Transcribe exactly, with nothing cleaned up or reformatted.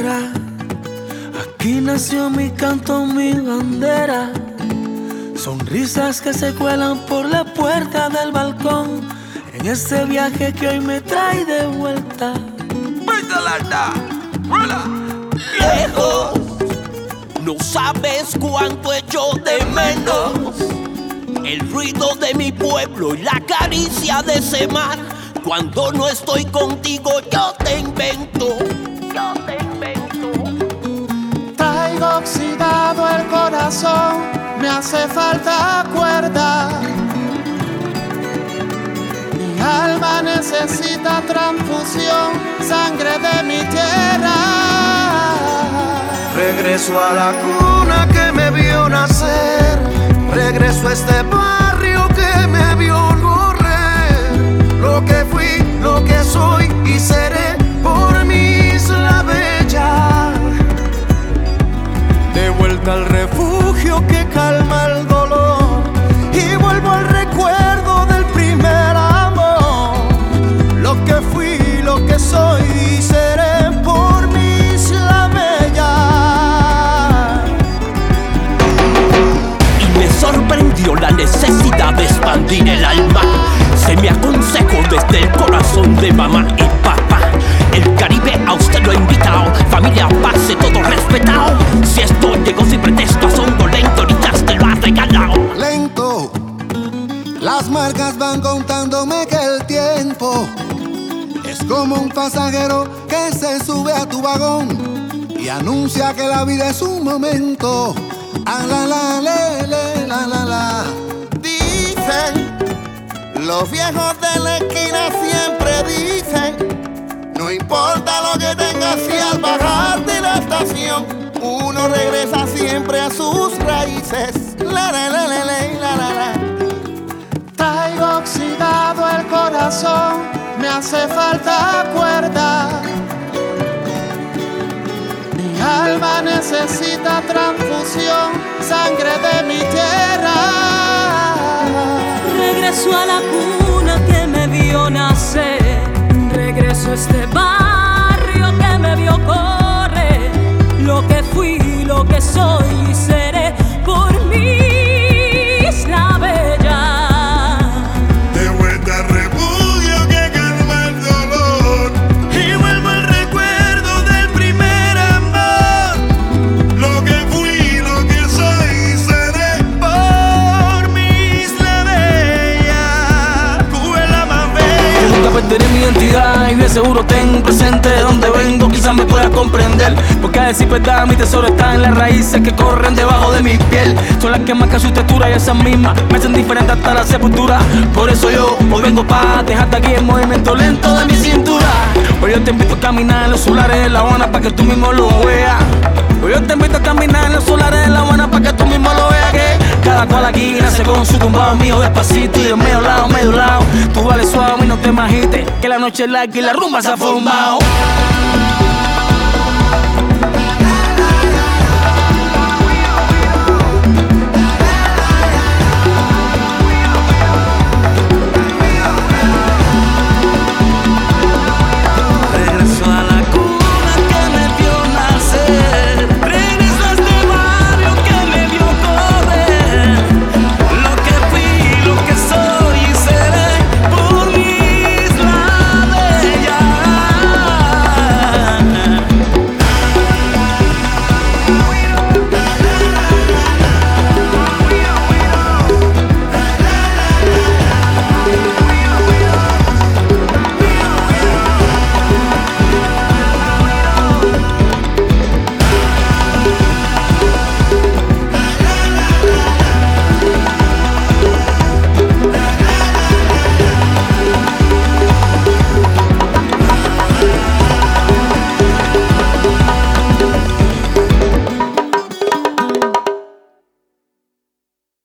tierra, aquí nació mi canto, mi bandera. Sonrisas que se cuelan por la puerta del balcón, en este viaje que hoy me trae de vuelta. Lejos, no sabes cuánto echo de menos el ruido de mi pueblo y la caricia de ese mar. Cuando no estoy contigo yo te invento, yo te invento. Traigo oxidado el corazón, me hace falta cuerda. Mi alma necesita transfusión, sangre de mi tierra. Regreso a la cuna que me vio nacer, regreso a este barrio que me vio correr. Lo que fui, lo que soy y seré por mi isla bella. De vuelta al refugio que calma el dolor y vuelvo al recuerdo del primer amor. Lo que fui, lo que soy y seré por mi isla bella. Y me sorprendió la necesidad de expandir el alma. Se me aconsejó desde el corazón de mamá y papá. El Caribe a usted lo ha invitado, familia, pase, todo respetado. Si esto llegó sin pretexto, a son dolento, ahorita te lo ha regalado. Lento, las marcas van contándome que el tiempo es como un pasajero que se sube a tu vagón y anuncia que la vida es un momento. Ah, la, la, le, le, la, la, la. Dicen, los viejos de la esquina siempre dicen, no importa lo que tengas si al bajar de la estación uno regresa siempre a sus raíces. La, la, la, la, la, la, la, la. Traigo oxidado el corazón, me hace falta cuerda. Mi alma necesita transfusión, sangre de mi tierra. Regreso a la cuna que me vio nacer, regreso a este barrio que me vio correr. Lo que fui, lo que soy y seré por mi isla bella. De vuelta al refugio que calma el dolor y vuelvo al recuerdo del primer amor. Lo que fui, lo que soy y seré por mi isla bella. Cuba es la más bella. Yo nunca perderé mi identidad y de seguro tengo presente de donde vengo, quizás me puedas comprender. Porque a decir verdad mi tesoro está en las raíces que corren debajo de mi piel. Son las que marcan su textura y esas mismas me hacen diferente hasta la sepultura. Por eso yo hoy vengo pa' dejarte aquí el movimiento lento de mi cintura. Hoy yo te invito a caminar en los solares de La Habana pa' que tú mismo lo veas. Hoy yo te invito a caminar en los solares de La Habana pa' que tú mismo lo veas. Que cada cual aquí nace con su tumbado mío despacito y de medio lado, medio lado. Tú vales suave y no te majites, que la noche es larga y la rumba se ha formado.